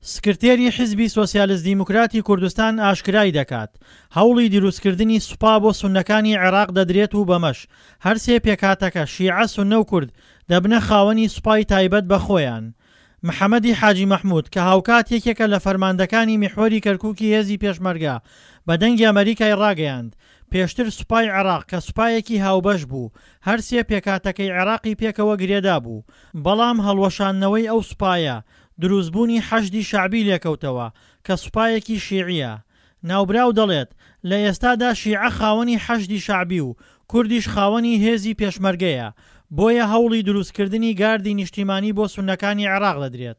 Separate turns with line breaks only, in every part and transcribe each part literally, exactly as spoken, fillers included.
سکرتێری حیزبی سۆسیالیست دیموکراتی کوردستان ئاشکرای دەکات هەوڵی دروستکردنی سوپا بۆ سوننەکانی عێراق دەدرێت و بەمەش هەرسێ پێکاتەکە شیعە سوننە و کورد دەبنە خاوەنی سوپای تایبەت بە خۆیان. محەممەدی حاجی مەحموود کە هاوکات یەکێکە لە فەرماندەکانی میحوەری کەرکووکی هێزی پێشمەرگە بە دەنگی ئەمریکای ڕاگەیاند پێشتر سوپای عێراق کە سوپایەکی هاوبەش بوو هەرسێ پێکاتەکەی عێراقی پێکەوە گرێدا بوو، بەڵام هەڵوەشاندنەوەی ئەو سوپایە دروستبوونی حەشدی شعبی لێکەوتەوە کە سوپایەکی شیعیە. ناوبراو دەڵێت لە ئێستادا شیعە خاوەنی حەشدی شعبی و کوردیش خاوەنی هێزی پێشمەرگەیە، بۆیە هەوڵی دروستکردنی گاردی نیشتیمانی بۆ سوننەکانی عێراق دەدرێت.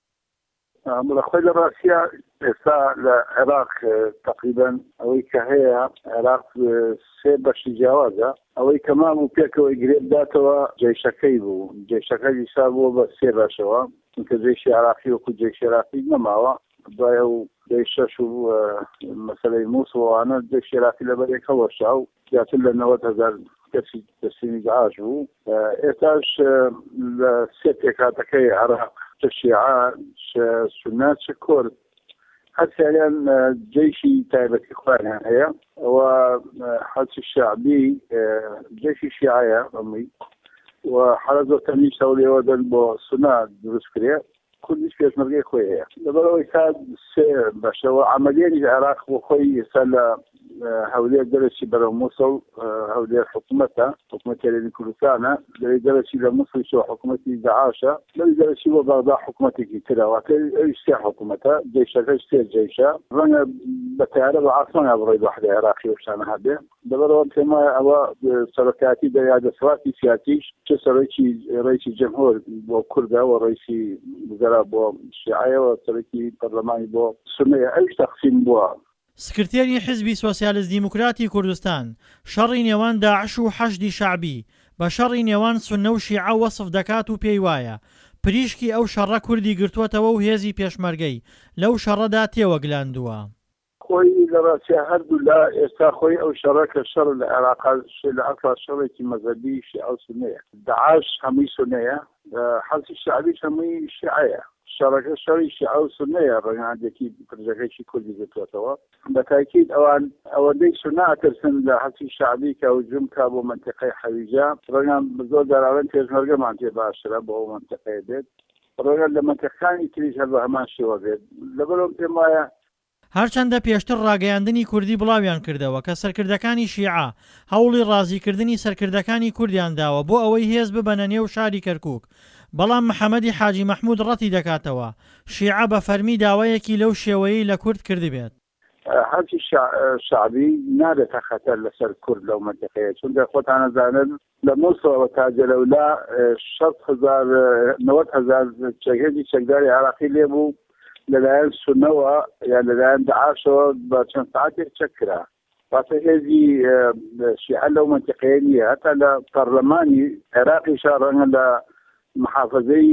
مڵەخۆی لە ڕاستیە ئێستا لە عێراق تقریبان ئەوەی کە هەیە عێراق سێ بەشی جیاوازە، ئەوەی کەمان و پێکەوەی گرێت داتەوە جێشەکەی بوو، جێشەکەی دیسا بووە بە سێ بەشەوە، چونکە جێشی عێراقی وەکو جێشی عێراقی نەماوە، دوایە و دەی شەش و مەسەلەی مووسڵەوانە جێشی عێراقی لەبەر یەکەوەشا و زیاتر لە نەوەت هەزار کەسی دەستێنی داعش بوو. ئێستاش لە سێ پێکاتەکەی عێراق چ شیعە چ سوننە چ کورد هەرسیان جێشی تایبەتی خۆیان هەیە، ئەوە حەزی شعبی جێشی شیعەیە ئەمەی و حەرەز و تەمیز هەوڵێەوە دەن بۆ سوننە دروست کرێ، کوردیش پێشمەرگەی خۆی هەیە. لەبەرەوەی تا سێ بەشەوە عەمەلیەتی عێراق بۆ خۆی ئێستا لە هەولێر دەرەچی بەرەو مووسڵ هەولێر حکوومەتە، حکوومەتی هەرێمی کوردستانە، لەوێ دەرەچی لە مووسڵیشەوە حکوومەتی داعاشە، لەوێ دەرەچی بۆ بەغدا حکوومەتێکی ترەوەکە ئەویش سێ حکوومەتە، جێشەکەش سێ جێشە، ڕەنگە بە تیارە بە ئاسمانە بڕێ وەحدە عێراقی و شتانە هەبێ. لەبەرەوە پێم وایە ئەوە سەرۆکایەتی دەیادەسەڵاتی سیاسیش چه سەرۆکی ڕئیسی جەمهوور بۆ کوردە و ڕئیسی وزەرا بۆ شیعەیەوە، سەرۆکی پەرلەمانی بۆ سوننەیە، ئەویش تەقسیم بووە.
سکرتێری حیزبی سۆسیالیست دیموکراتی کوردستان شەڕی نێوان داعش و حەشدی شعبی بە شەڕی نێوان سوننە و شیعە وەسف دەکات و پێی وایە پریشکی ئەو شەڕە کوردی گرتووەتەوە و هێزی پێشمەرگەی لەو شەڕەدا تێوەگلاندووە.
خۆی لە ڕاستیە هەردوو لە ئێستا خۆی ئەو شەڕە کە شەڕ لە عێراق لە ئەسڵا شەڕێکی مەذهبی شیعە و سوننەیە، داعش هەمووی سوننەیە، حەزی شعبیش هەمووی شیعەیە، شەڕەکە شەڕی شیعە و سوننەیە، ڕێگەیەکی پرژەکەیشی کوردی دێتوەتەوە. بە تاکید ئەوان ئەوەندەی سوننە ئەترسن لە حەزی شعبی کە هجووم کا بۆ منتیقەی حەویجە، ڕەنگە زۆر داراوێن پێشمەرگەمان تێ باشترە بۆ ئەو منتیقەیە بێت، ڕەنگە لە منتیقەکانی تریش هەر بە هەمان شێوە بێت. لەبەرەوە پێم وایە
هەرچەندە پێشتر ڕاگەیاندنی کوردی بڵاویان کردەوە کە سەرکردەکانی شیعە هەوڵی ڕازیکردنی سەرکردەکانی کوردیان داوە بۆ ئەوەی هێز ببەنە نێو شاری کەرکووک، بەڵام محەممەدی حاجی مەحموود ڕەتی دەکاتەوە شیعە بە فەرمی داوایەکی لەو شێوەیەی لە کورد کردی بێت.
حەزی شعبی نادێتە خەتەر لەسەر کورد لەو منتیقەیە، چونکە خۆتان ئەزانن لە مووسڵەوە تا جەلەولا شەد هەزار نەوەت هەزار چەکێکی چەکداری عێراقی لێبوو لەلایەن سوننەوە یا لەلایەن داعاشەوە بە چەند ساعتێک چەک کرا. واتە هێزی شیعە لەو منتیقەیە نییە، هەتا لە پەرلەمانی عێراقیشا ڕەنگە لە محافظەی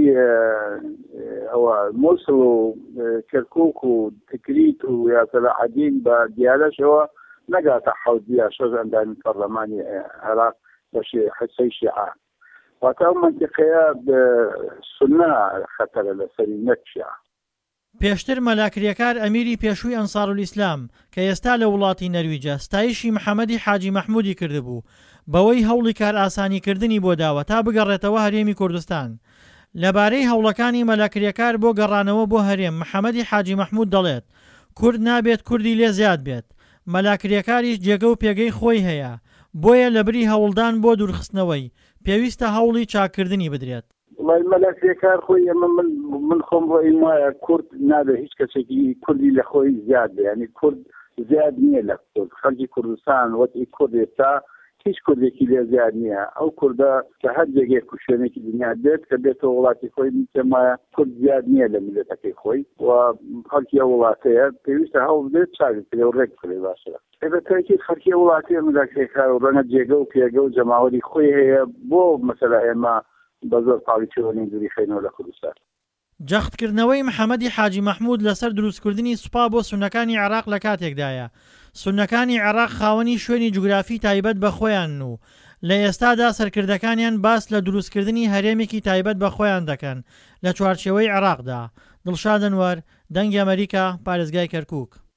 ئەوە مووسڵ و کەرکووک و تکریت و یا سەلاحەدین بە دیارەشەوە نەگاتە حەوت یا شەش ئەندامی پەرلەمانی عێراق بە حسەی شیعە. واتە ئەو منتیقەیە سوننە خەتەرە لەسەری نەک شیعە.
پێشتر مەلاکریەکار ئەمیری پێشووی ئەنسارولیسلام کە ئێستا لە وڵاتی نەرویجە ستایشی محەممەدی حاجی مەحموودی کردبوو بەوەی هەوڵی کار ئاسانیکردنی بۆ داوە تا بگەڕێتەوە هەرێمی کوردستان. لەبارەی هەوڵەکانی مەلاکریەکار بۆ گەڕانەوە بۆ هەرێم محەممەدی حاجی مەحموود دەڵێت کورد نابێت کوردی لێ زیاد بێت، مەلاکریەکاریش جێگە و پێگەی خۆی هەیە، بۆیە لەبری هەوڵدان بۆ دوورخستنەوەی پێویستە هەوڵی چاکردنی بدرێت.
وڵای مەلاکریەکار خۆی ئەمە من من خۆم ڕۆی وایە کورد نابێت هیچ کەسێکی کوردی لە خۆی زیاد بێ، ینی کورد زیاد نییە لە کورد، خەڵکی کوردستان وەتی کورد ئێستا هیچ کوردێکی لێ زیاد نییە. ئەو کوردە کە هەر جێگەی کوشوێنێکی دنیا بێت کە بێتەوە وڵاتی خۆی پێمایە کورد زیاد نییە لە میلەتەکەی خۆی و خەڵکی ئەو وڵاتەیە پێویستە هەوڵ بدرێت چاک بکرێ و ڕێک بکرێ باشترە. ئێبەتەکی خەڵکی وڵاتی مەلاکریەکار و ڕەنگە جێگە و پێگە و جەماوەری خۆی هەیە بۆ مەسەلە ئێمە بە زۆر پاڵیچەوە دووری خێنەوە لە کوردستان.
جەختکردنەوەی محەممەدی حاجی مەحموود لەسەر دروستکردنی سوپا بۆ سوننەکانی عێراق لە کاتێکدایە سوننەکانی عێراق خاوەنی شوێنی جوگرافی تایبەت بە خۆیان و لە ئێستادا سەرکردەکانیان باس لە دروستکردنی هەرێمێکی تایبەت بە خۆیان دەکەن لە چوارچێوەی عێراقدا. دڵشاد ئەنوەر، دەنگی ئەمریکا پارێزگای کەرکووک.